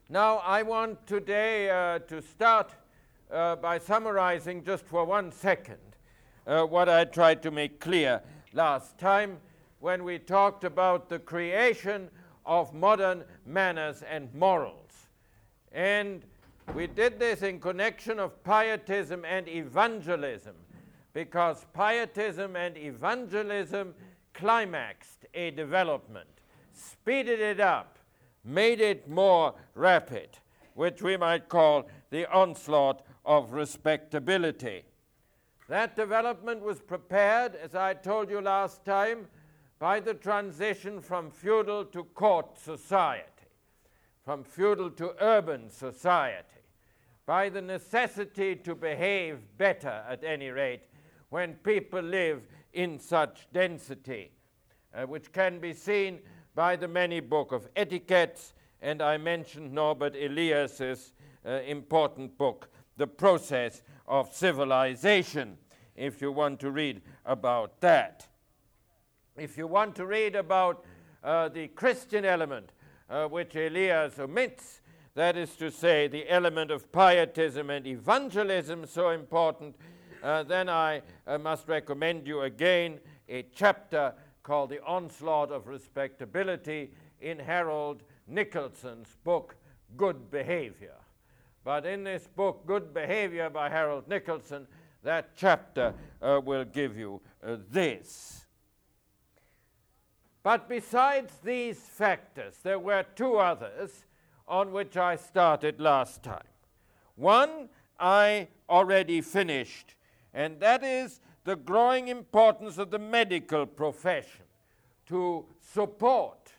Now, I want today to start by summarizing just for 1 second what I tried to make clear last time when we talked about the creation of modern manners and morals. And we did this in connection of pietism and evangelism, because pietism and evangelism climaxed a development, speeded it up, made it more rapid, which we might call the onslaught of respectability. That development was prepared, as I told you last time, by the transition from feudal to court society, from feudal to urban society, by the necessity to behave better, at any rate, when people live in such density, which can be seen by the many book of etiquettes, and I mentioned Norbert Elias's important book, The Process of Civilization, if you want to read about that. If you want to read about the Christian element, which Elias omits, that is to say, the element of pietism and evangelism, so important, then I must recommend you again a chapter called The Onslaught of Respectability in Harold Nicolson's book, Good Behavior. But in this book, Good Behavior by Harold Nicolson, that chapter will give you this. But besides these factors, there were 2 others on which I started last time. One I already finished, and that is the growing importance of the medical profession to support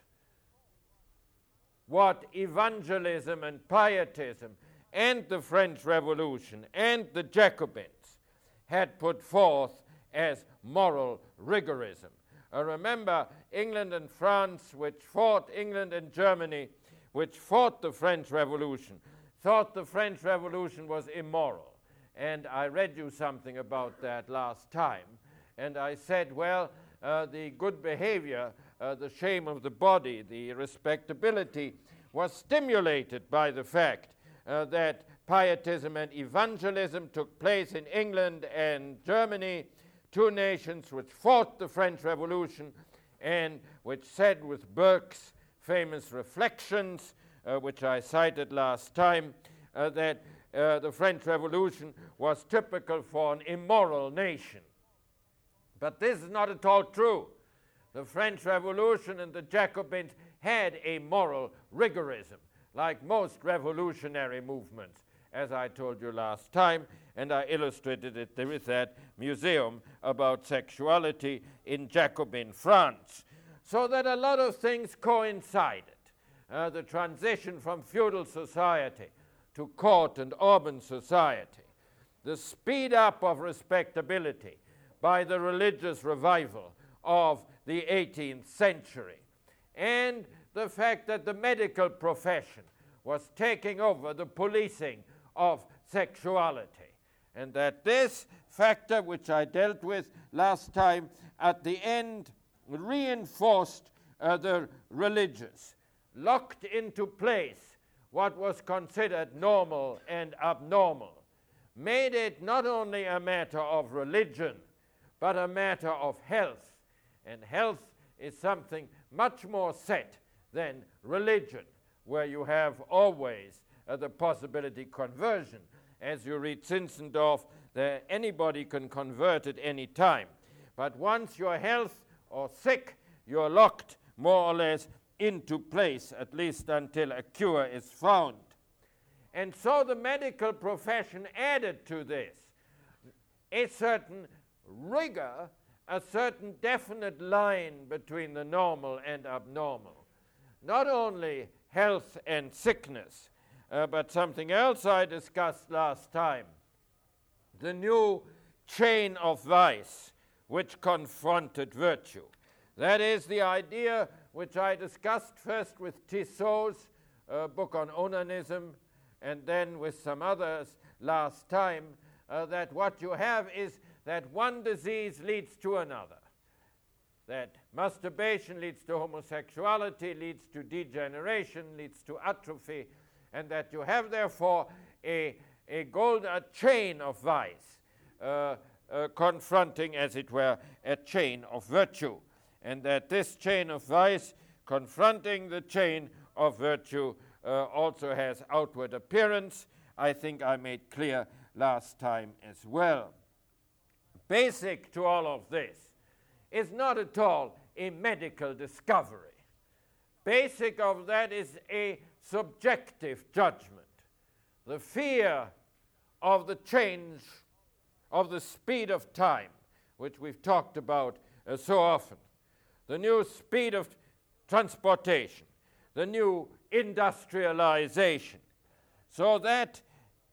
what evangelism and pietism and the French Revolution and the Jacobins had put forth as moral rigorism. Remember, England and France, England and Germany, which fought the French Revolution, thought the French Revolution was immoral. And I read you something about that last time. And I said, well, the good behavior, the shame of the body, the respectability, was stimulated by the fact that pietism and evangelism took place in England and Germany, 2 nations which fought the French Revolution and which said with Burke's famous reflections, which I cited last time, that the French Revolution was typical for an immoral nation. But this is not at all true. The French Revolution and the Jacobins had a moral rigorism, like most revolutionary movements, as I told you last time, and I illustrated it with that museum about sexuality in Jacobin France. So that a lot of things coincided. The transition from feudal society to court and urban society, the speed up of respectability by the religious revival of the 18th century, and the fact that the medical profession was taking over the policing of sexuality, and that this factor, which I dealt with last time, at the end reinforced the religious, locked into place what was considered normal and abnormal, made it not only a matter of religion, but a matter of health. And health is something much more set than religion, where you have always the possibility of conversion. As you read Zinzendorf, anybody can convert at any time. But once you're healthy or sick, you're locked more or less into place, at least until a cure is found. And so the medical profession added to this a certain rigor, a certain definite line between the normal and abnormal. Not only health and sickness, but something else I discussed last time, the new chain of vice which confronted virtue. That is the idea which I discussed first with Tissot's book on onanism, and then with some others last time, that what you have is that one disease leads to another. That masturbation leads to homosexuality, leads to degeneration, leads to atrophy, and that you have therefore a chain of vice, confronting, as it were, a chain of virtue, and that this chain of vice confronting the chain of virtue also has outward appearance. I think I made clear last time as well. Basic to all of this is not at all a medical discovery. Basic of that is a subjective judgment. The fear of the change of the speed of time, which we've talked about so often. The new speed of transportation, the new industrialization. So that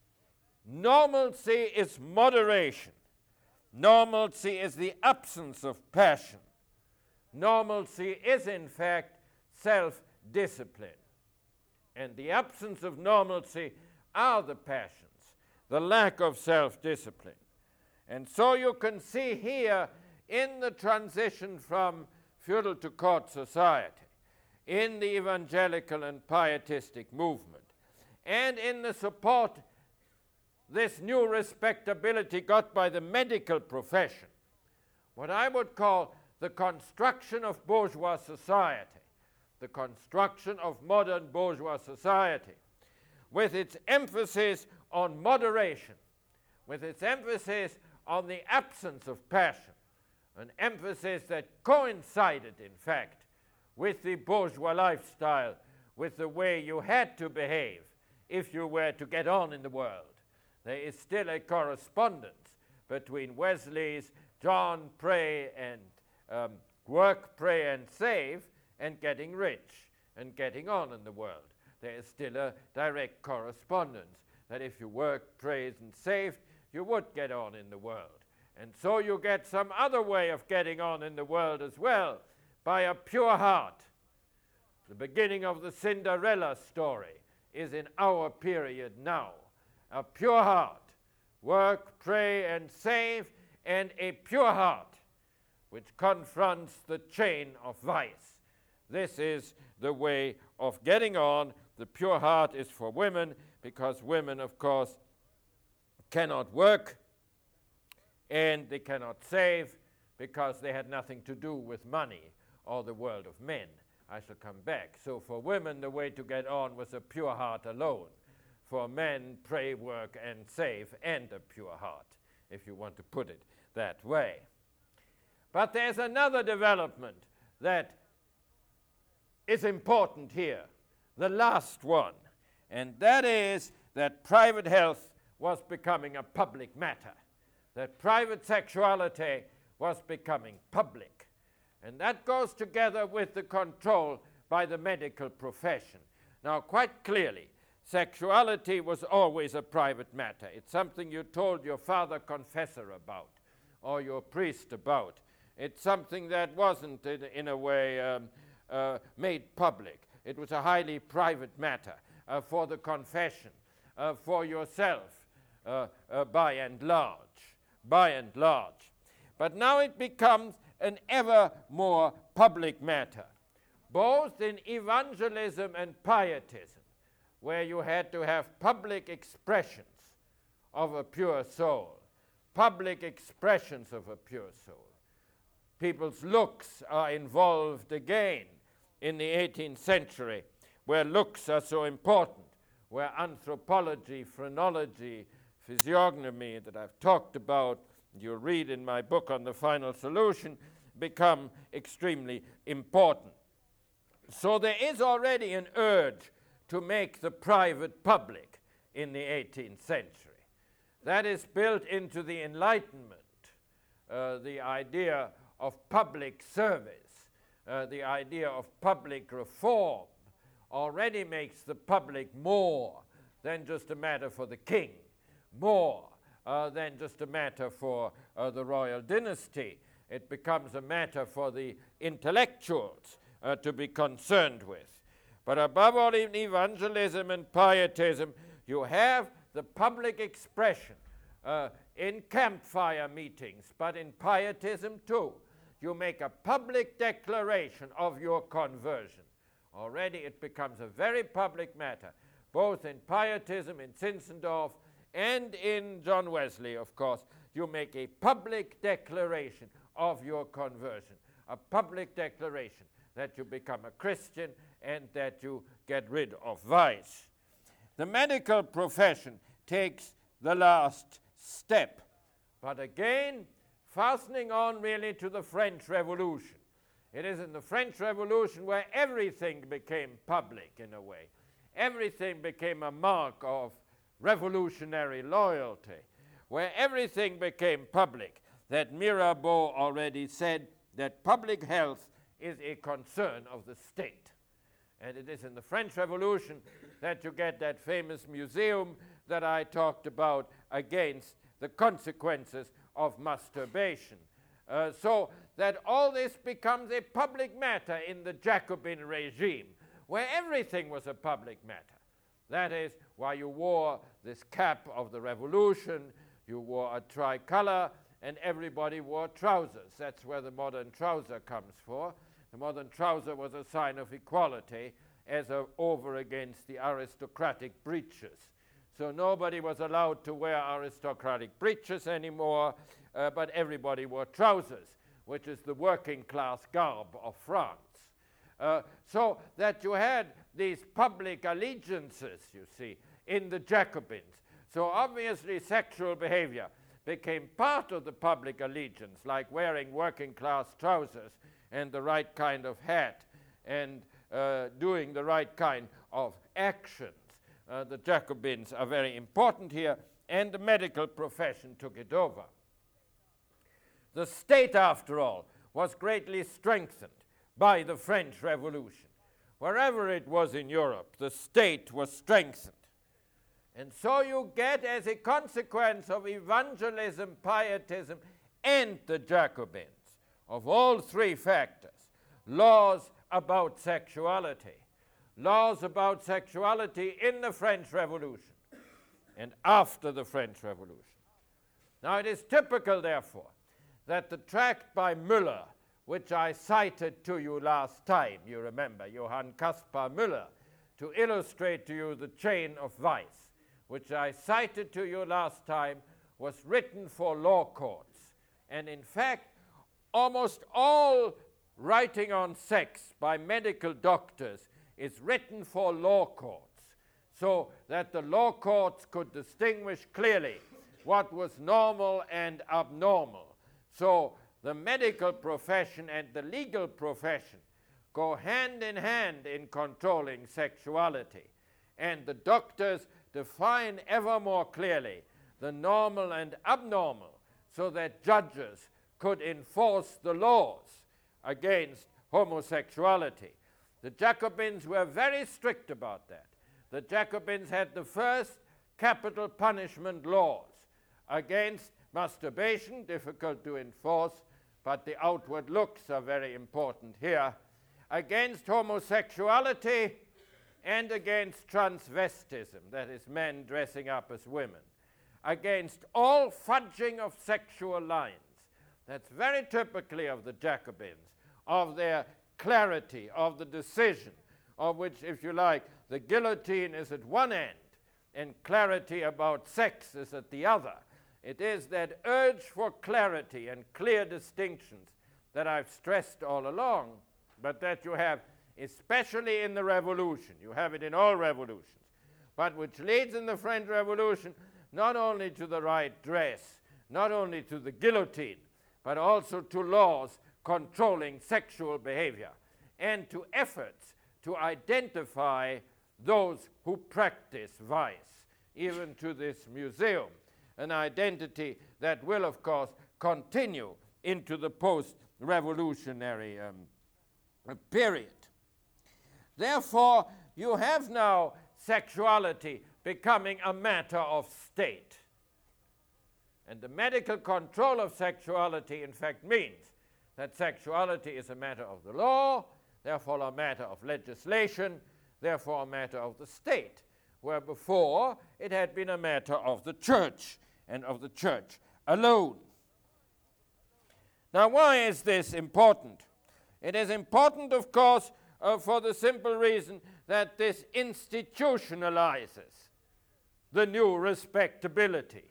normalcy is moderation. Normalcy is the absence of passion. Normalcy is, in fact, self-discipline. And the absence of normalcy are the passions, the lack of self-discipline. And so you can see here in the transition from feudal to court society, in the evangelical and pietistic movement, and in the support this new respectability got by the medical profession, what I would call the construction of bourgeois society, the construction of modern bourgeois society, with its emphasis on moderation, with its emphasis on the absence of passion, an emphasis that coincided, in fact, with the bourgeois lifestyle, with the way you had to behave if you were to get on in the world. There is still a correspondence between Wesley's John, pray, and work, pray, and save, and getting rich and getting on in the world. There is still a direct correspondence that if you worked, prayed, and saved, you would get on in the world. And so you get some other way of getting on in the world as well, by a pure heart. The beginning of the Cinderella story is in our period now. A pure heart, work, pray, and save, and a pure heart which confronts the chain of vice. This is the way of getting on. The pure heart is for women, because women, of course, cannot work and they cannot save because they had nothing to do with money or the world of men. I shall come back. So for women, the way to get on was a pure heart alone. For men, pray, work, and save, and a pure heart, if you want to put it that way. But there's another development that is important here, the last one, and that is that private health was becoming a public matter, that private sexuality was becoming public. And that goes together with the control by the medical profession. Now, quite clearly, sexuality was always a private matter. It's something you told your father confessor about, or your priest about. It's something that wasn't, in a way, made public. It was a highly private matter for the confession, for yourself, by and large. But now it becomes an ever more public matter, both in evangelism and pietism, where you had to have public expressions of a pure soul, public expressions of a pure soul. People's looks are involved again in the 18th century, where looks are so important, where anthropology, phrenology, physiognomy that I've talked about, you read in my book on the final solution, become extremely important. So there is already an urge to make the private public in the 18th century. That is built into the Enlightenment, the idea of public service, the idea of public reform already makes the public more than just a matter for the king, more than just a matter for the royal dynasty. It becomes a matter for the intellectuals to be concerned with. But above all, in evangelism and pietism, you have the public expression in campfire meetings, but in pietism too. You make a public declaration of your conversion. Already it becomes a very public matter. both in Pietism, in Zinzendorf, and in John Wesley, of course. You make a public declaration of your conversion, a public declaration that you become a Christian and that you get rid of vice. The medical profession takes the last step, but again, fastening on really to the French Revolution. It is in the French Revolution where everything became public in a way. Everything became a mark of revolutionary loyalty, where everything became public, that Mirabeau already said that public health is a concern of the state. And it is in the French Revolution that you get that famous museum that I talked about against the consequences of masturbation. So that all this becomes a public matter in the Jacobin regime, where everything was a public matter. That is why you wore this cap of the revolution, you wore a tricolor, and everybody wore trousers. That's where the modern trouser comes for. The modern trouser was a sign of equality as over against the aristocratic breeches. So nobody was allowed to wear aristocratic breeches anymore, but everybody wore trousers, which is the working class garb of France. So that you had these public allegiances, you see, in the Jacobins. So obviously sexual behavior became part of the public allegiance, like wearing working class trousers and the right kind of hat and doing the right kind of actions. The Jacobins are very important here, and the medical profession took it over. The state, after all, was greatly strengthened by the French Revolution. Wherever it was in Europe, the state was strengthened. And so you get, as a consequence of evangelism, pietism, and the Jacobins, of all three factors, laws about sexuality. Laws about sexuality in the French Revolution and after the French Revolution. Now it is typical, therefore, that the tract by Müller, which I cited to you last time, you remember, Johann Caspar Müller, to illustrate to you the chain of vice, which I cited to you last time, was written for law courts. And in fact, almost all writing on sex by medical doctors is written for law courts, so that the law courts could distinguish clearly what was normal and abnormal. So the medical profession and the legal profession go hand in controlling sexuality. And the doctors define ever more clearly the normal and abnormal, so that judges could enforce the laws against homosexuality. The Jacobins were very strict about that. The Jacobins had the first capital punishment laws against masturbation, difficult to enforce, but the outward looks are very important here, against homosexuality, and against transvestism, that is, men dressing up as women, against all fudging of sexual lines. That's very typically of the Jacobins, of their clarity, of the decision, of which, if you like, the guillotine is at one end and clarity about sex is at the other. It is that urge for clarity and clear distinctions that I've stressed all along, but that you have especially in the Revolution. You have it in all revolutions, but which leads in the French Revolution not only to the right dress, not only to the guillotine, but also to laws controlling sexual behavior and to efforts to identify those who practice vice, even to this museum, an identity that will, of course, continue into the post-revolutionary period. Therefore, you have now sexuality becoming a matter of state. And the medical control of sexuality, in fact, means that sexuality is a matter of the law, therefore a matter of legislation, therefore a matter of the state, where before it had been a matter of the church and of the church alone. Now, why is this important? It is important, of course, for the simple reason that this institutionalizes the new respectability.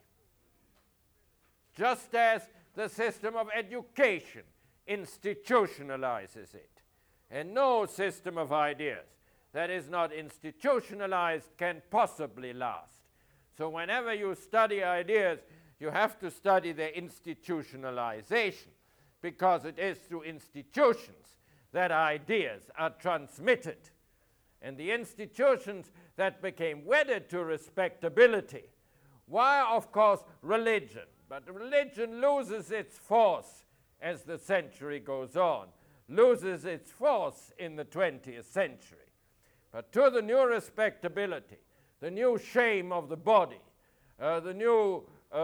Just as the system of education institutionalizes it. And no system of ideas that is not institutionalized can possibly last. So whenever you study ideas, you have to study their institutionalization, because it is through institutions that ideas are transmitted. And the institutions that became wedded to respectability were, of course, religion. But religion loses its force as the century goes on, loses its force in the 20th century. But to the new respectability, the new shame of the body, the new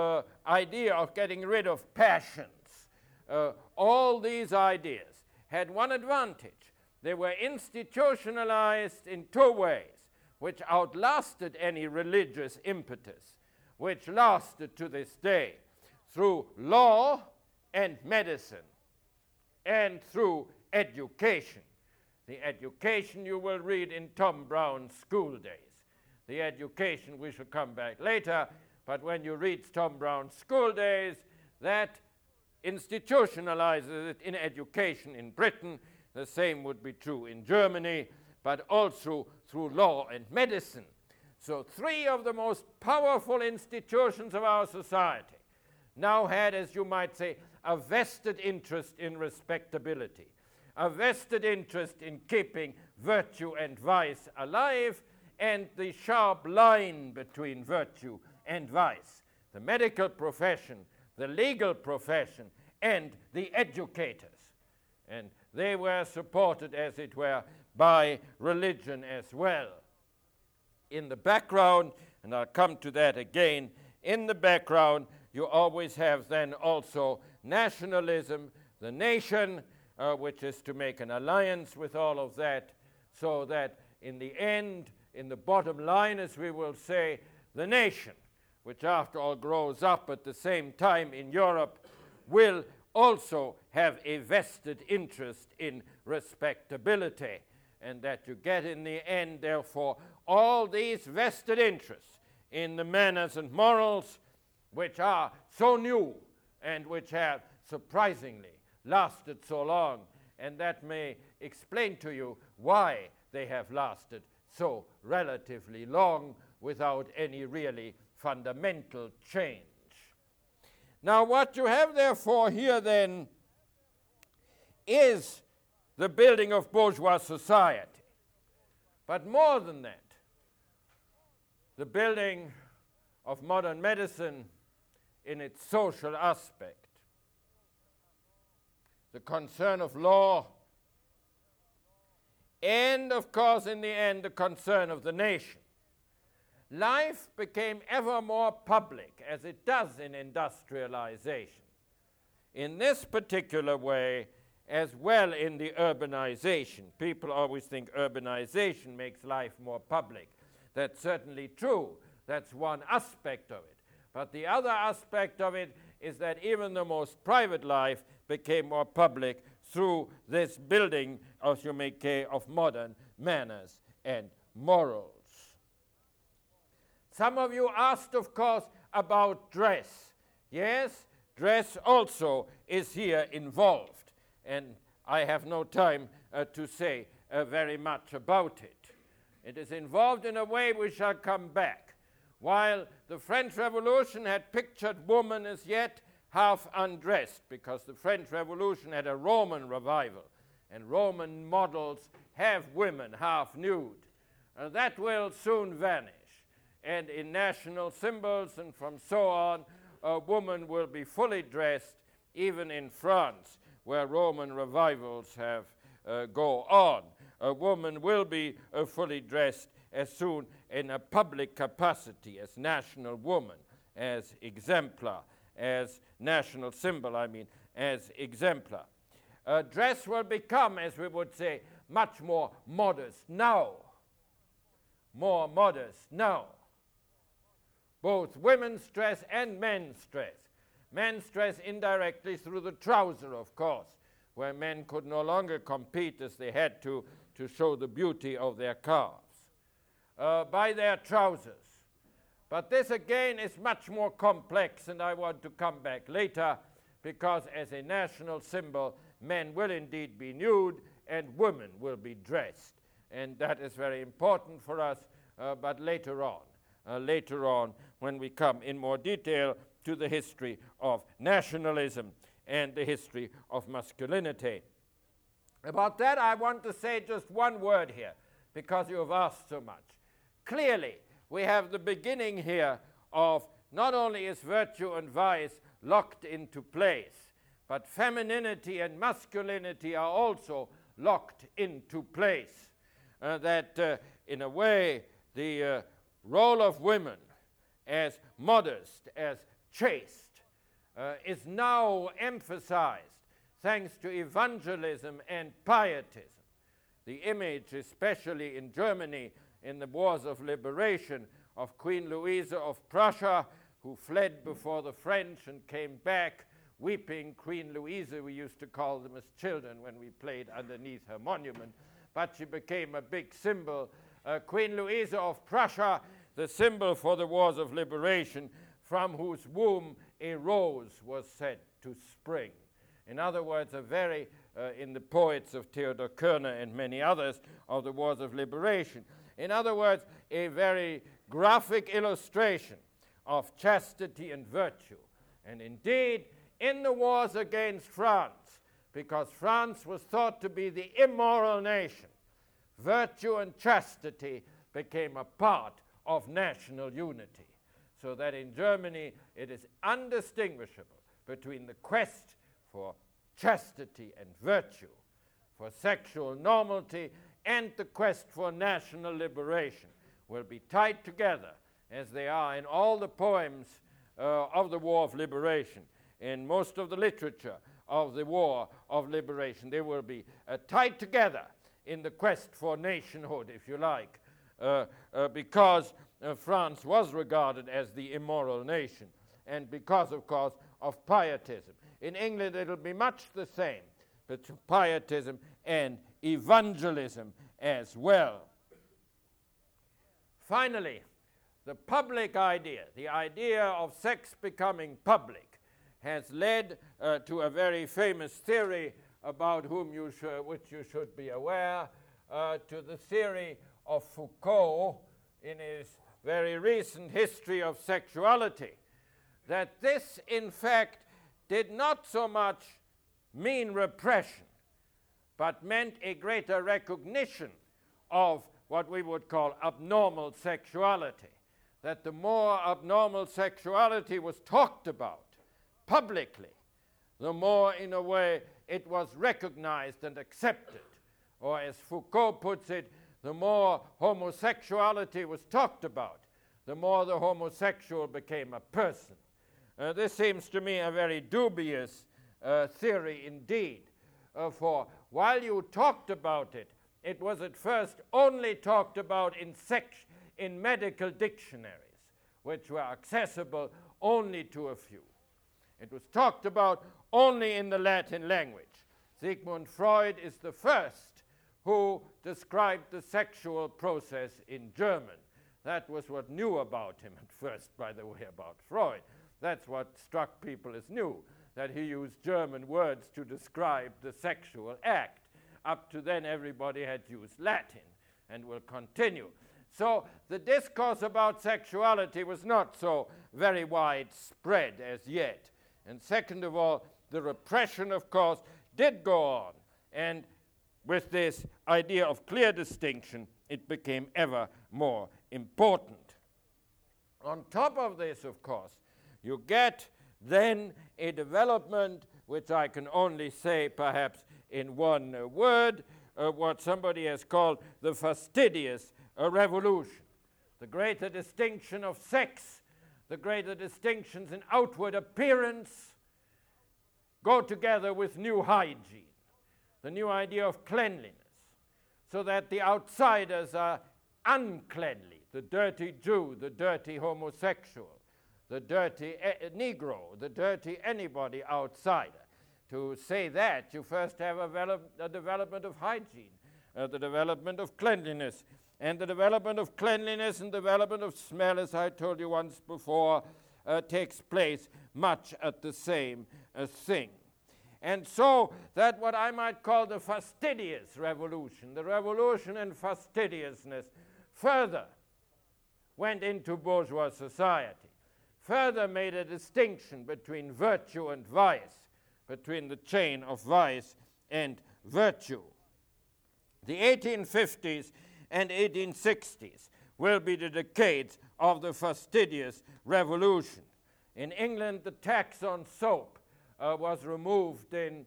idea of getting rid of passions, all these ideas had one advantage. They were institutionalized in two ways, which outlasted any religious impetus, which lasted to this day, through law and medicine, and through education. The education you will read in Tom Brown's School Days. The education, we shall come back later, but when you read Tom Brown's School Days, that institutionalizes it in education in Britain. The same would be true in Germany, but also through law and medicine. So three of the most powerful institutions of our society now had, as you might say, a vested interest in respectability, a vested interest in keeping virtue and vice alive, and the sharp line between virtue and vice, the medical profession, the legal profession, and the educators. And they were supported, as it were, by religion as well. In the background, and I'll come to that again, in the background you always have then also nationalism, the nation, which is to make an alliance with all of that, so that in the end, in the bottom line, as we will say, the nation, which after all grows up at the same time in Europe, will also have a vested interest in respectability, and that you get in the end, therefore, all these vested interests in the manners and morals which are so new and which have surprisingly lasted so long, and that may explain to you why they have lasted so relatively long without any really fundamental change. Now, what you have therefore here then is the building of bourgeois society. But more than that, the building of modern medicine in its social aspect, the concern of law, and of course in the end the concern of the nation. Life became ever more public, as it does in industrialization. In this particular way, as well in the urbanization. People always think urbanization makes life more public. That's certainly true. That's one aspect of it. But the other aspect of it is that even the most private life became more public through this building, as you may say, of modern manners and morals. Some of you asked, of course, about dress. Yes, dress also is here involved, and I have no time to say very much about it. It is involved in a way we shall come back. While the French Revolution had pictured woman as yet half undressed, because the French Revolution had a Roman revival, and Roman models have women half nude. That will soon vanish. And in national symbols and from so on, a woman will be fully dressed, even in France, where Roman revivals have go on. A woman will be fully dressed as soon in a public capacity, as national woman, as exemplar, as national symbol, as exemplar. Dress will become, as we would say, much more modest now. More modest now. Both women's dress and men's dress. Men's dress indirectly through the trouser, of course, where men could no longer compete as they had to to show the beauty of their calves, by their trousers. But this again is much more complex, and I want to come back later, because as a national symbol, men will indeed be nude and women will be dressed. And that is very important for us, but later on, when we come in more detail to the history of nationalism and the history of masculinity. About that, I want to say just one word here, because you have asked so much. Clearly, we have the beginning here of not only is virtue and vice locked into place, but femininity and masculinity are also locked into place. In a way, the role of women as modest, as chaste, is now emphasized thanks to evangelism and pietism. The image, especially in Germany, in the wars of liberation, of Queen Louise of Prussia, who fled before the French and came back weeping. Queen Louise, we used to call them as children when we played underneath her monument, but she became a big symbol. Queen Louise of Prussia, the symbol for the wars of liberation, from whose womb a rose was said to spring. In other words, in the poets of Theodor Körner and many others of the wars of liberation. In other words, a very graphic illustration of chastity and virtue. And indeed, in the wars against France, because France was thought to be the immoral nation, virtue and chastity became a part of national unity. So that in Germany, it is undistinguishable between the quest for chastity and virtue, for sexual normality, and the quest for national liberation will be tied together, as they are in all the poems of the War of Liberation, in most of the literature of the War of Liberation. They will be tied together in the quest for nationhood, if you like, because France was regarded as the immoral nation, and because, of course, of pietism. In England, it'll be much the same, but pietism and evangelism as well. Finally, the public idea, the idea of sex becoming public, has led to a very famous theory about which you should be aware, to the theory of Foucault in his very recent history of sexuality, that this, in fact, did not so much mean repression, but meant a greater recognition of what we would call abnormal sexuality, that the more abnormal sexuality was talked about publicly, the more, in a way, it was recognized and accepted. Or as Foucault puts it, the more homosexuality was talked about, the more the homosexual became a person. This seems to me a very dubious theory indeed, for while you talked about it, it was at first only talked about in medical dictionaries, which were accessible only to a few. It was talked about only in the Latin language. Sigmund Freud is the first who described the sexual process in German. That was what new about him at first, by the way, about Freud. That's what struck people as new, that he used German words to describe the sexual act. Up to then, everybody had used Latin and will continue. So the discourse about sexuality was not so very widespread as yet. And second of all, the repression, of course, did go on. And with this idea of clear distinction, it became ever more important. On top of this, of course, you get then a development which I can only say perhaps in one word, what somebody has called the fastidious revolution. The greater distinction of sex, the greater distinctions in outward appearance go together with new hygiene, the new idea of cleanliness, so that the outsiders are uncleanly, the dirty Jew, the dirty homosexual, the dirty Negro, the dirty anybody outsider. To say that, you first have a development of hygiene. the development of cleanliness. And the development of cleanliness and development of smell, as I told you once before, takes place much at the same thing. And so that what I might call the fastidious revolution, the revolution in fastidiousness, further went into bourgeois society, further made a distinction between virtue and vice, between the chain of vice and virtue. The 1850s and 1860s will be the decades of the fastidious revolution. In England, the tax on soap was removed in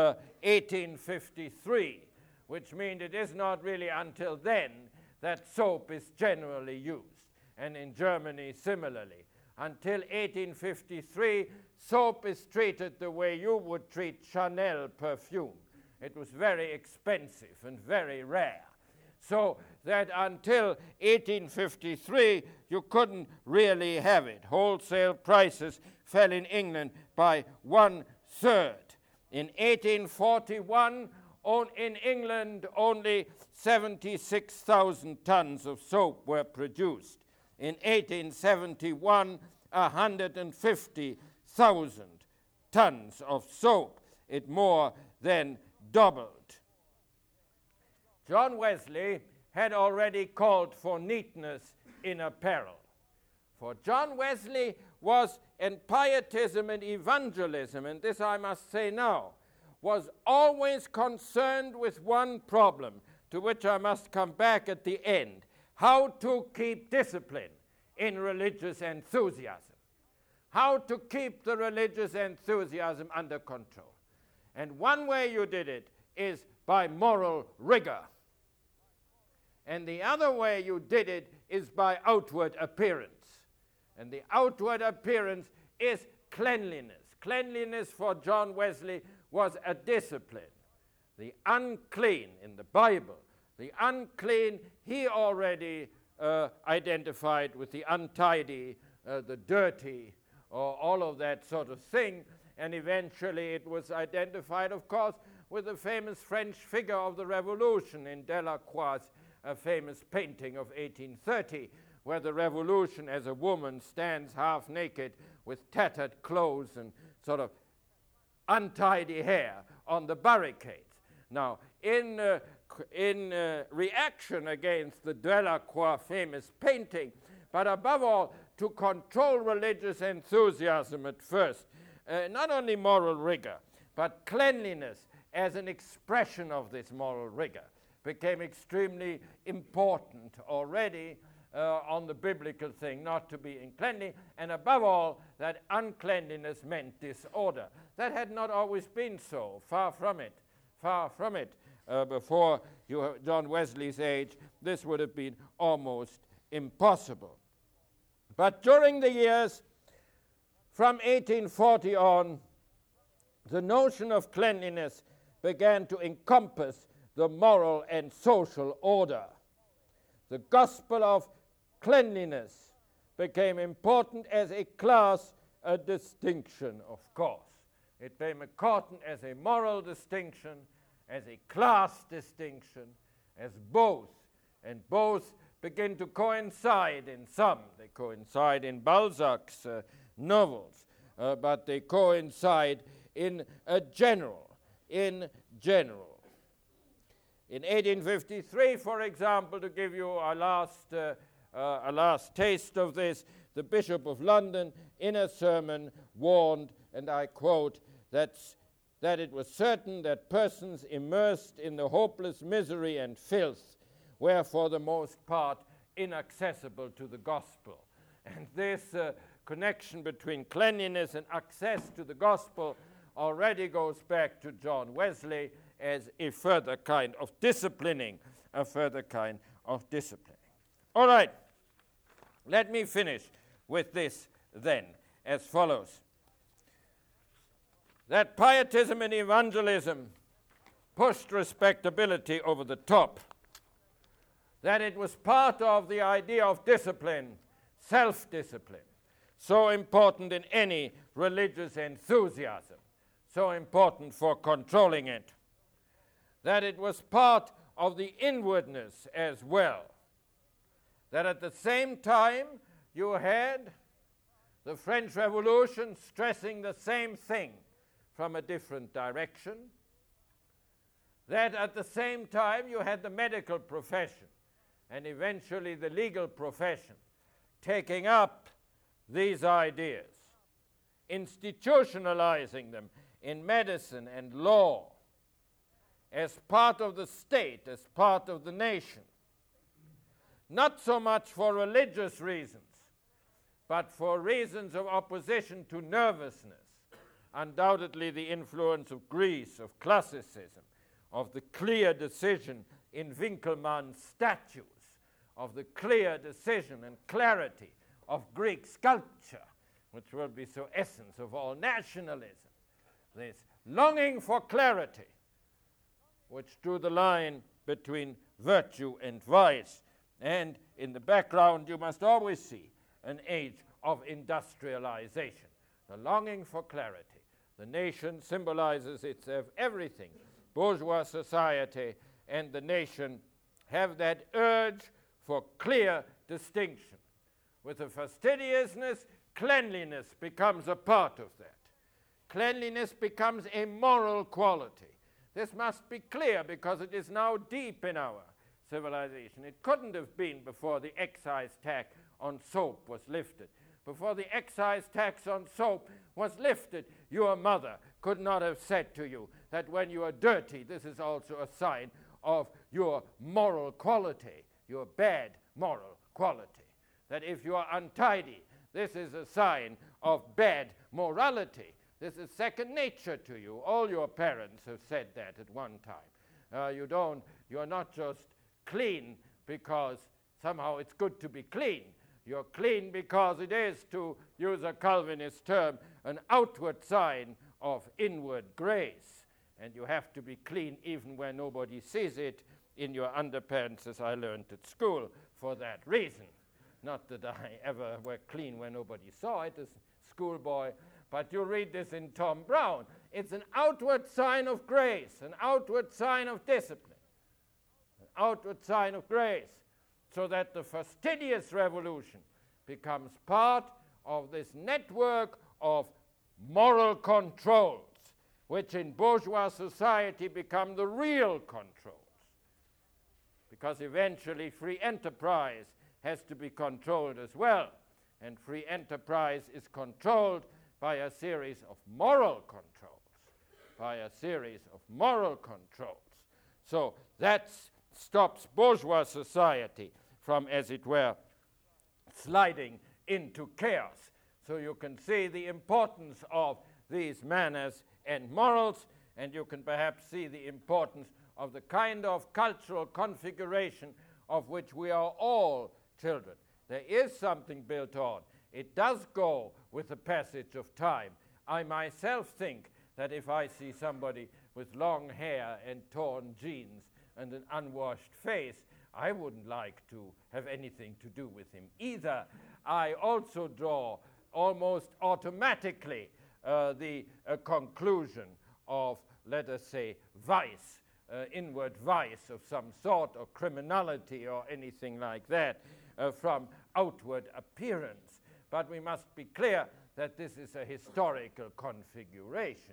1853, which means it is not really until then that soap is generally used. And in Germany, similarly. Until 1853, soap is treated the way you would treat Chanel perfume. It was very expensive and very rare. So that until 1853, you couldn't really have it. Wholesale prices fell in England by 1/3. In 1841, in England, only 76,000 tons of soap were produced. In 1871, 150,000 tons of soap. It more than doubled. John Wesley had already called for neatness in apparel. For John Wesley was, and pietism and evangelism, and this I must say now, was always concerned with one problem, to which I must come back at the end: how to keep discipline in religious enthusiasm. How to keep the religious enthusiasm under control. And one way you did it is by moral rigor. And the other way you did it is by outward appearance. And the outward appearance is cleanliness. Cleanliness for John Wesley was a discipline. The unclean in the Bible, the unclean he already identified with the untidy, the dirty, or all of that sort of thing. And eventually it was identified, of course, with the famous French figure of the Revolution in Delacroix's famous painting of 1830, where the Revolution as a woman stands half naked with tattered clothes and sort of untidy hair on the barricades. Now, in reaction against the Delacroix famous painting, but above all, to control religious enthusiasm at first, not only moral rigor, but cleanliness as an expression of this moral rigor became extremely important already on the biblical thing, not to be uncleanly, and above all, that uncleanliness meant disorder. That had not always been so, far from it, far from it. Before John Wesley's age, this would have been almost impossible. But during the years from 1840 on, the notion of cleanliness began to encompass the moral and social order. The gospel of cleanliness became important as a class, a distinction, of course. It became important as a moral distinction, as a class distinction, as both. And both begin to coincide in some. They coincide in Balzac's novels, but they coincide in general. In 1853, for example, to give you a last taste of this, the Bishop of London, in a sermon, warned, and I quote, that it was certain that persons immersed in the hopeless misery and filth were for the most part inaccessible to the gospel. And this connection between cleanliness and access to the gospel already goes back to John Wesley as a further kind of disciplining, All right, let me finish with this then, as follows. That pietism and evangelism pushed respectability over the top. That it was part of the idea of discipline, self-discipline, so important in any religious enthusiasm, so important for controlling it. That it was part of the inwardness as well. That at the same time you had the French Revolution stressing the same thing from a different direction. That at the same time you had the medical profession and eventually the legal profession taking up these ideas, institutionalizing them in medicine and law as part of the state, as part of the nation. Not so much for religious reasons, but for reasons of opposition to nervousness. Undoubtedly the influence of Greece, of classicism, of the clear decision in Winckelmann's statues, of the clear decision and clarity of Greek sculpture, which will be so essence of all nationalism. This longing for clarity, which drew the line between virtue and vice. And in the background you must always see an age of industrialization, the longing for clarity. The nation symbolizes itself everything. Bourgeois society and the nation have that urge for clear distinction. With the fastidiousness, cleanliness becomes a part of that. Cleanliness becomes a moral quality. This must be clear because it is now deep in our civilization. It couldn't have been before the excise tax on soap was lifted. Before the excise tax on soap was lifted, your mother could not have said to you that when you are dirty, this is also a sign of your moral quality, your bad moral quality. That if you are untidy, this is a sign of bad morality. This is second nature to you. All your parents have said that at one time. You are not just clean because somehow it's good to be clean. You're clean because it is, to use a Calvinist term, an outward sign of inward grace. And you have to be clean even when nobody sees it in your underpants, as I learned at school, for that reason. Not that I ever were clean when nobody saw it as a schoolboy, but you read this in Tom Brown. It's an outward sign of grace, an outward sign of discipline, an outward sign of grace, so that the fastidious revolution becomes part of this network of moral controls, which in bourgeois society become the real controls. Because eventually free enterprise has to be controlled as well, and free enterprise is controlled by a series of moral controls, So that stops bourgeois society from, as it were, sliding into chaos. So you can see the importance of these manners and morals, and you can perhaps see the importance of the kind of cultural configuration of which we are all children. There is something built on. It does go with the passage of time. I myself think that if I see somebody with long hair and torn jeans and an unwashed face, I wouldn't like to have anything to do with him either. I also draw almost automatically the conclusion of, let us say, vice, inward vice of some sort, or criminality or anything like that, from outward appearance. But we must be clear that this is a historical configuration,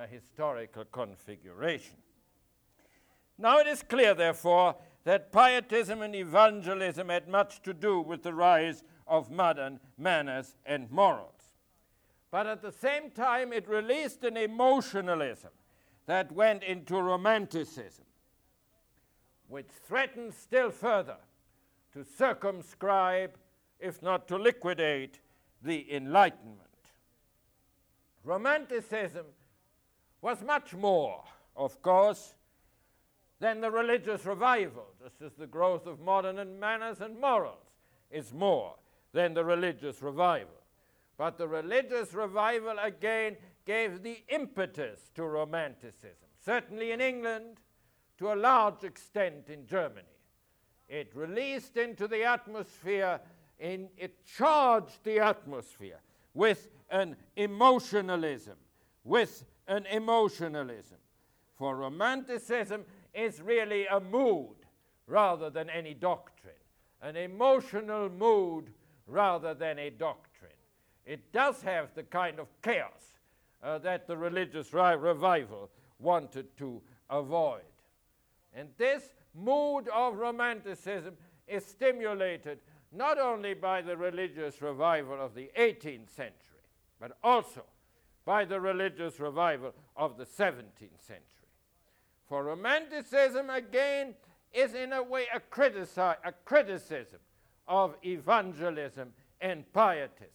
Now it is clear, therefore, that pietism and evangelism had much to do with the rise of modern manners and morals. But at the same time, it released an emotionalism that went into romanticism, which threatened still further to circumscribe, if not to liquidate, the Enlightenment. Romanticism was much more, of course, than the religious revival, just as the growth of modern manners and morals is more than the religious revival. But the religious revival again gave the impetus to romanticism, certainly in England, to a large extent in Germany. It released into the atmosphere, it charged the atmosphere with an emotionalism, For romanticism is really a mood rather than any doctrine, an emotional mood rather than a doctrine. It does have the kind of chaos that the religious revival wanted to avoid. And this mood of romanticism is stimulated not only by the religious revival of the 18th century, but also by the religious revival of the 17th century. For Romanticism, again, is in a way a criticism of evangelism and pietism.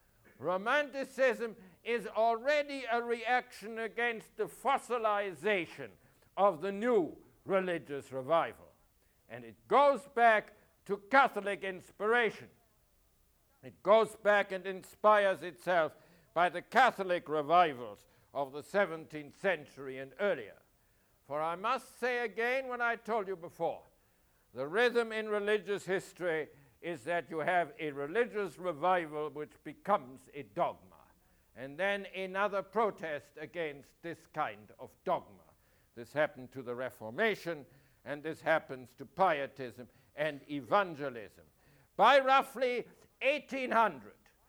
Romanticism is already a reaction against the fossilization of the new religious revival. And it goes back to Catholic inspiration. It goes back and inspires itself by the Catholic revivals of the 17th century and earlier. For I must say again what I told you before, the rhythm in religious history is that you have a religious revival which becomes a dogma, and then another protest against this kind of dogma. This happened to the Reformation, and this happens to pietism and evangelism. By roughly 1800,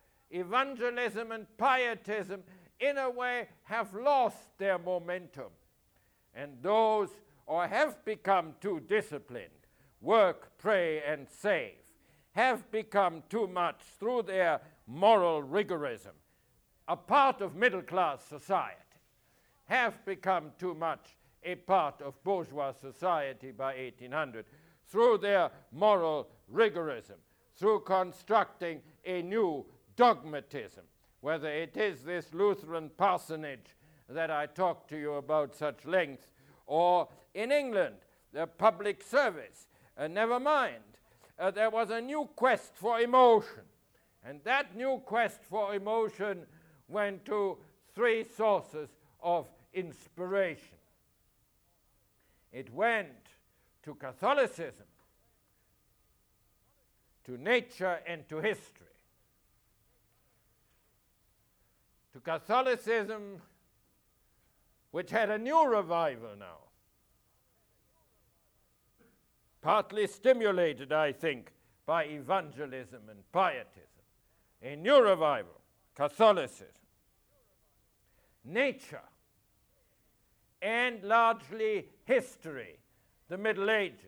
evangelism and pietism, in a way, have lost their momentum. And those who have become too disciplined, work, pray, and save, have become too much, through their moral rigorism, a part of middle-class society, have become too much a part of bourgeois society by 1800, through their moral rigorism, through constructing a new dogmatism, whether it is this Lutheran parsonage that I talked to you about such length, or in England, the public service. Never mind, there was a new quest for emotion, and that new quest for emotion went to three sources of inspiration. It went to Catholicism, to nature, and to history. To Catholicism, which had a new revival now, partly stimulated, I think, by evangelism and pietism. A new revival, Catholicism. Nature, and largely history, the Middle Ages.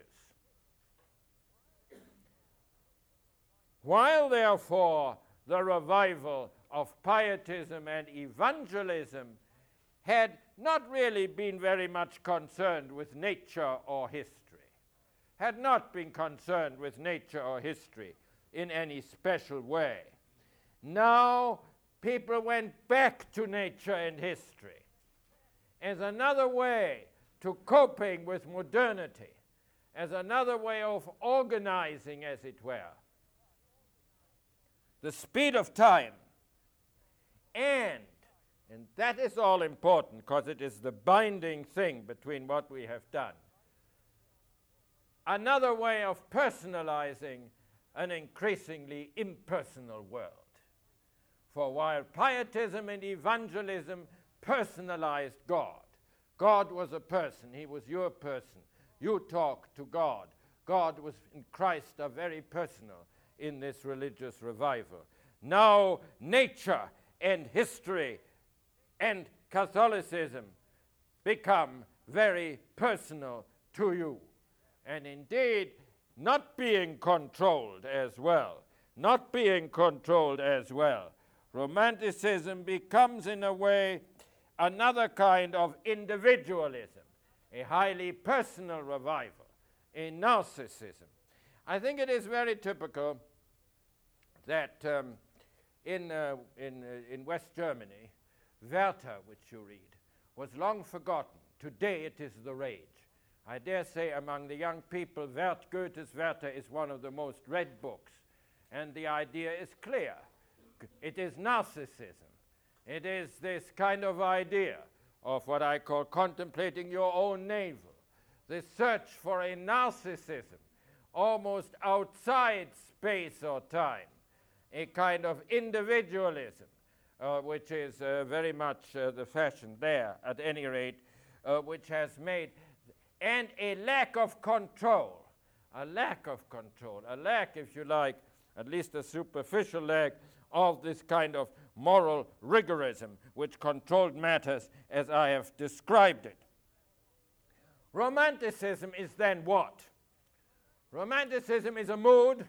While, therefore, the revival of pietism and evangelism had not really been very much concerned with nature or history, had not been concerned with nature or history in any special way. Now, people went back to nature and history as another way to coping with modernity, as another way of organizing, as it were, the speed of time. And that is all important, because it is the binding thing between what we have done, another way of personalizing an increasingly impersonal world. For while pietism and evangelism personalized God, God was a person, he was your person. You talk to God. God was in Christ are very personal in this religious revival. Now nature and history and Catholicism become very personal to you. And indeed, not being controlled as well. Romanticism becomes, in a way, another kind of individualism, a highly personal revival, a narcissism. I think it is very typical that in West Germany, Werther, which you read, was long forgotten. Today it is the rage. I dare say among the young people, Goethe's Werther is one of the most read books. And the idea is clear. It is narcissism. It is this kind of idea of what I call contemplating your own navel. This search for a narcissism almost outside space or time. A kind of individualism, which is very much the fashion there, at any rate, which has made and a lack of control. A lack, if you like, at least a superficial lack of this kind of moral rigorism which controlled matters as I have described it. Romanticism is then what? Romanticism is a mood.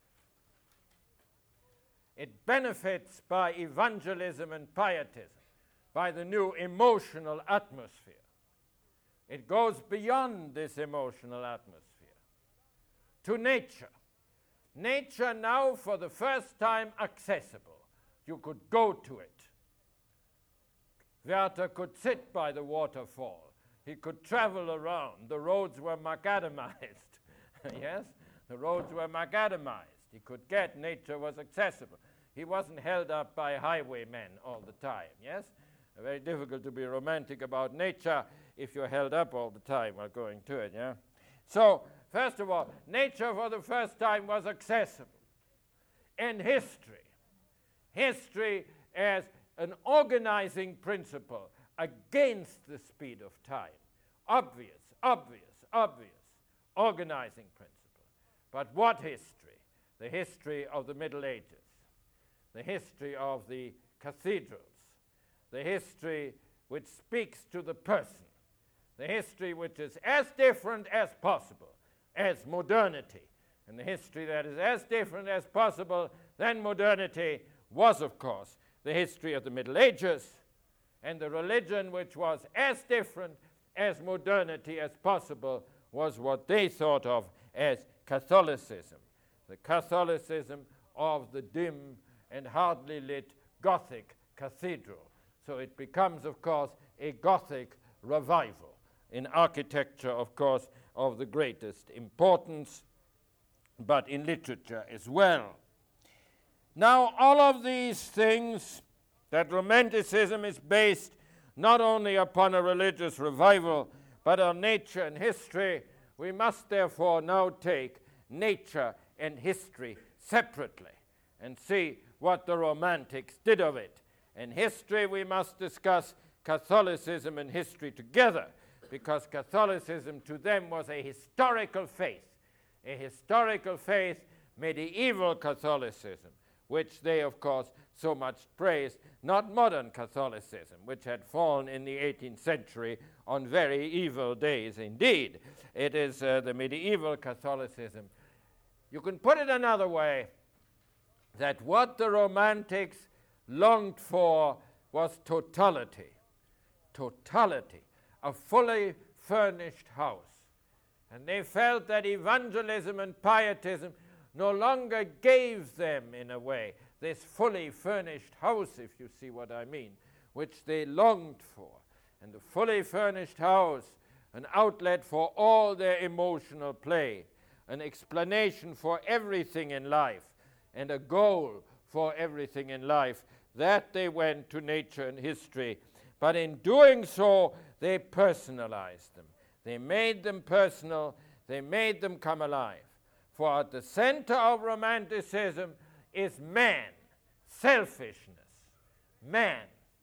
It benefits by evangelism and pietism, by the new emotional atmosphere. It goes beyond this emotional atmosphere to nature. Nature now for the first time accessible. You could go to it. Werther could sit by the waterfall. He could travel around. The roads were macadamized. Yes, the roads were macadamized. He could get, nature was accessible. He wasn't held up by highwaymen all the time, yes? Very difficult to be romantic about nature if you're held up all the time while going to it, yeah? So, first of all, nature for the first time was accessible. And history as an organizing principle against the speed of time. Obvious organizing principle. But what history? The history of the Middle Ages, the history of the cathedrals, the history which speaks to the person, the history which is as different as possible as modernity, and the history that is as different as possible than modernity was, of course, the history of the Middle Ages, and the religion which was as different as modernity as possible was what they thought of as Catholicism, the Catholicism of the dim and hardly lit Gothic cathedral. So it becomes, of course, a Gothic revival in architecture, of course, of the greatest importance, but in literature as well. Now, all of these things, that Romanticism is based not only upon a religious revival, but on nature and history, we must therefore now take nature and history separately and see what the Romantics did of it. In history, we must discuss Catholicism and history together, because Catholicism to them was a historical faith, medieval Catholicism, which they, of course, so much praised, not modern Catholicism, which had fallen in the 18th century on very evil days indeed. It is the medieval Catholicism. You can put it another way, that what the Romantics longed for was totality, a fully furnished house. And they felt that evangelism and pietism no longer gave them, in a way, this fully furnished house, if you see what I mean, which they longed for. And the fully furnished house, an outlet for all their emotional play, an explanation for everything in life, and a goal for everything in life, that they went to nature and history. But in doing so, they personalized them. They made them personal. They made them come alive. For at the center of Romanticism is man, selfishness, man.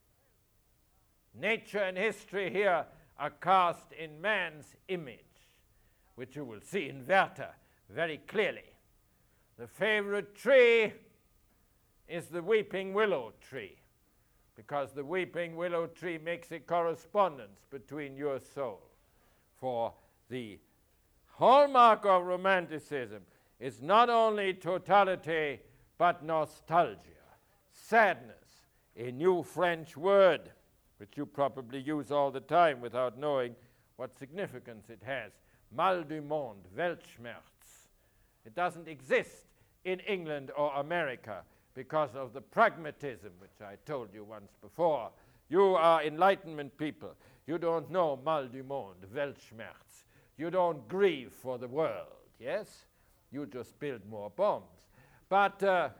Nature and history here are cast in man's image, which you will see in Werther very clearly. The favorite tree is the weeping willow tree, because the weeping willow tree makes a correspondence between your soul. For the hallmark of Romanticism is not only totality, but nostalgia, sadness, a new French word, which you probably use all the time without knowing what significance it has. Mal du monde, Weltschmerz. It doesn't exist in England or America because of the pragmatism which I told you once before. You are Enlightenment people. You don't know mal du monde, Weltschmerz. You don't grieve for the world, yes? You just build more bombs. But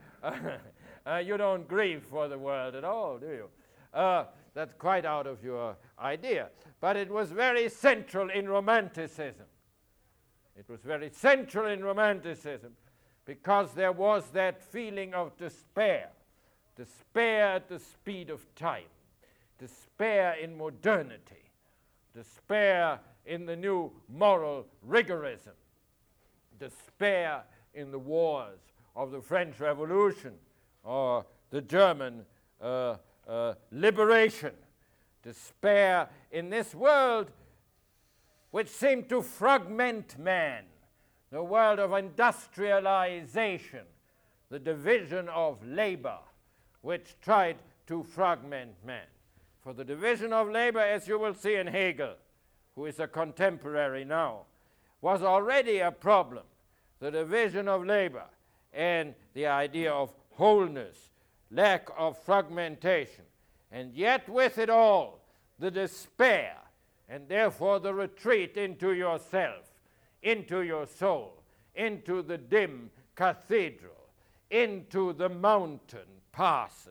you don't grieve for the world at all, do you? That's quite out of your idea. But it was very central in Romanticism. It was very central in Romanticism because there was that feeling of despair at the speed of time, despair in modernity, despair in the new moral rigorism, despair in the wars of the French Revolution or the German liberation, despair in this world which seemed to fragment man, the world of industrialization, the division of labor, which tried to fragment man. For the division of labor, as you will see in Hegel, who is a contemporary now, was already a problem. The division of labor and the idea of wholeness, lack of fragmentation, and yet with it all, the despair, and therefore the retreat into yourself, into your soul, into the dim cathedral, into the mountain passes,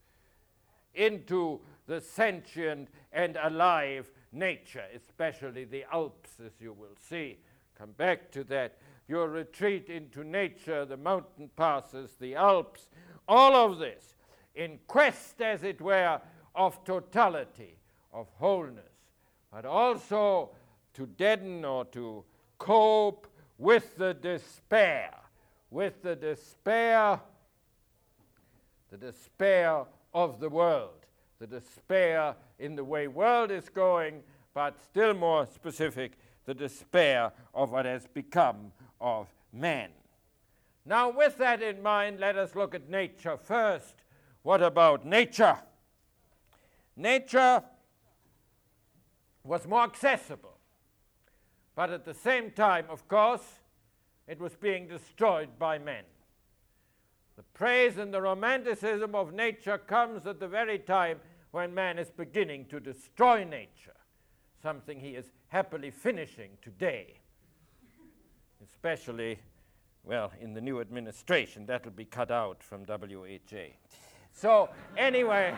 into the sentient and alive nature, especially the Alps, as you will see. Come back to that. Your retreat into nature, the mountain passes, the Alps, all of this in quest, as it were, of totality, of wholeness, but also to deaden or to cope with the despair of the world, the despair in the way world is going, but still more specific, the despair of what has become of man. Now, with that in mind, let us look at nature first. What about nature? Nature was more accessible, but at the same time, of course, it was being destroyed by men. The praise and the romanticism of nature comes at the very time when man is beginning to destroy nature, something he is happily finishing today, especially, well, in the new administration. That'll be cut out from WHA. So anyway,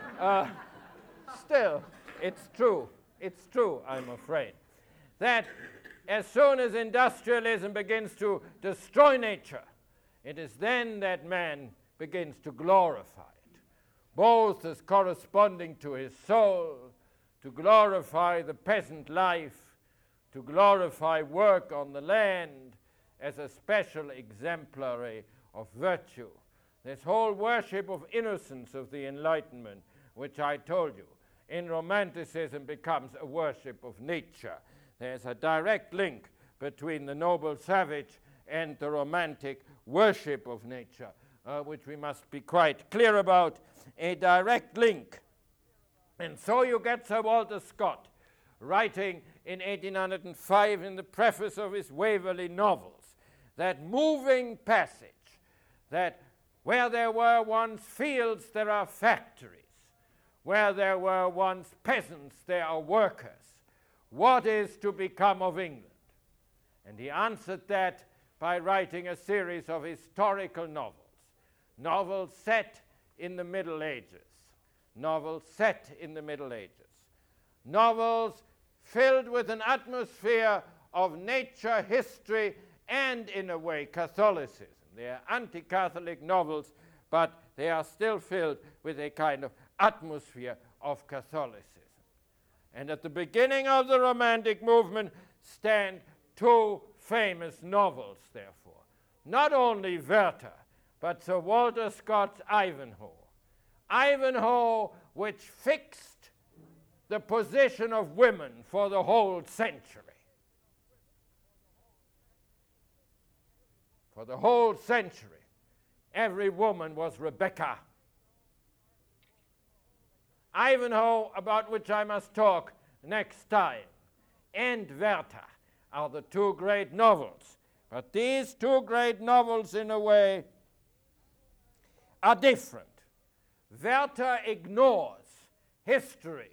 still, it's true, I'm afraid, that as soon as industrialism begins to destroy nature, it is then that man begins to glorify it, both as corresponding to his soul, to glorify the peasant life, to glorify work on the land as a special exemplary of virtue. This whole worship of innocence of the Enlightenment, which I told you, in Romanticism becomes a worship of nature. There's a direct link between the noble savage and the romantic worship of nature, which we must be quite clear about, a direct link. And so you get Sir Walter Scott writing in 1805 in the preface of his Waverley novels, that moving passage, that where there were once fields, there are factories. Where there were once peasants, there are workers. What is to become of England? And he answered that by writing a series of historical novels set in the Middle Ages, novels filled with an atmosphere of nature, history, and, in a way, Catholicism. They are anti-Catholic novels, but they are still filled with a kind of atmosphere of Catholicism. And at the beginning of the Romantic movement stand two famous novels, therefore. Not only Werther, but Sir Walter Scott's Ivanhoe. Ivanhoe, which fixed the position of women for the whole century. For the whole century, every woman was Rebecca. Ivanhoe, about which I must talk next time, and Werther are the two great novels. But these two great novels, in a way, are different. Werther ignores history.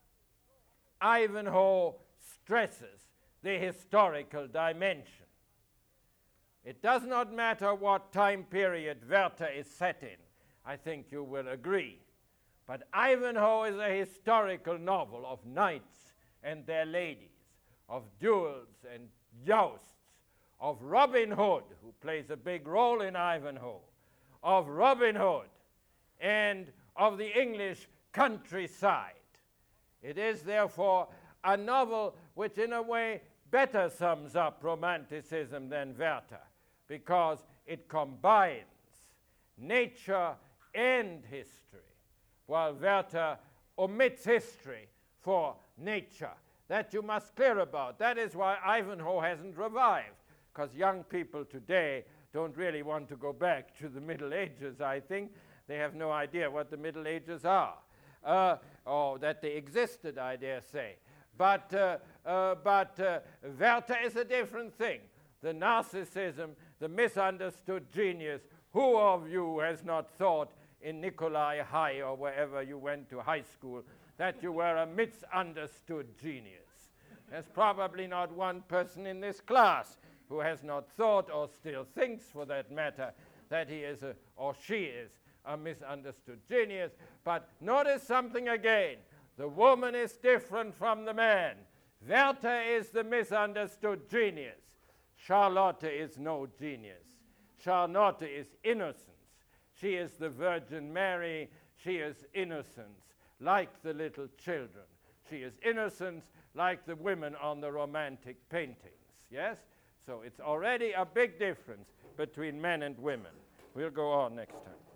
Ivanhoe stresses the historical dimension. It does not matter what time period Werther is set in. I think you will agree. But Ivanhoe is a historical novel of knights and their ladies, of duels and jousts, of Robin Hood, who plays a big role in Ivanhoe, of Robin Hood, and of the English countryside. It is, therefore, a novel which in a way better sums up Romanticism than Werther, because it combines nature and history, while Werther omits history for nature. That you must clear about. That is why Ivanhoe hasn't revived, because young people today don't really want to go back to the Middle Ages, I think. They have no idea what the Middle Ages are, or that they existed, I dare say. But Werther is a different thing. The narcissism, the misunderstood genius. Who of you has not thought in Nikolai High or wherever you went to high school that you were a misunderstood genius? There's probably not one person in this class who has not thought, or still thinks for that matter, that he is or she is a misunderstood genius. But notice something again. The woman is different from the man. Werther is the misunderstood genius. Charlotte is no genius. Charlotte is innocence. She is the Virgin Mary. She is innocence, like the little children. She is innocence, like the women on the romantic paintings. Yes? So it's already a big difference between men and women. We'll go on next time.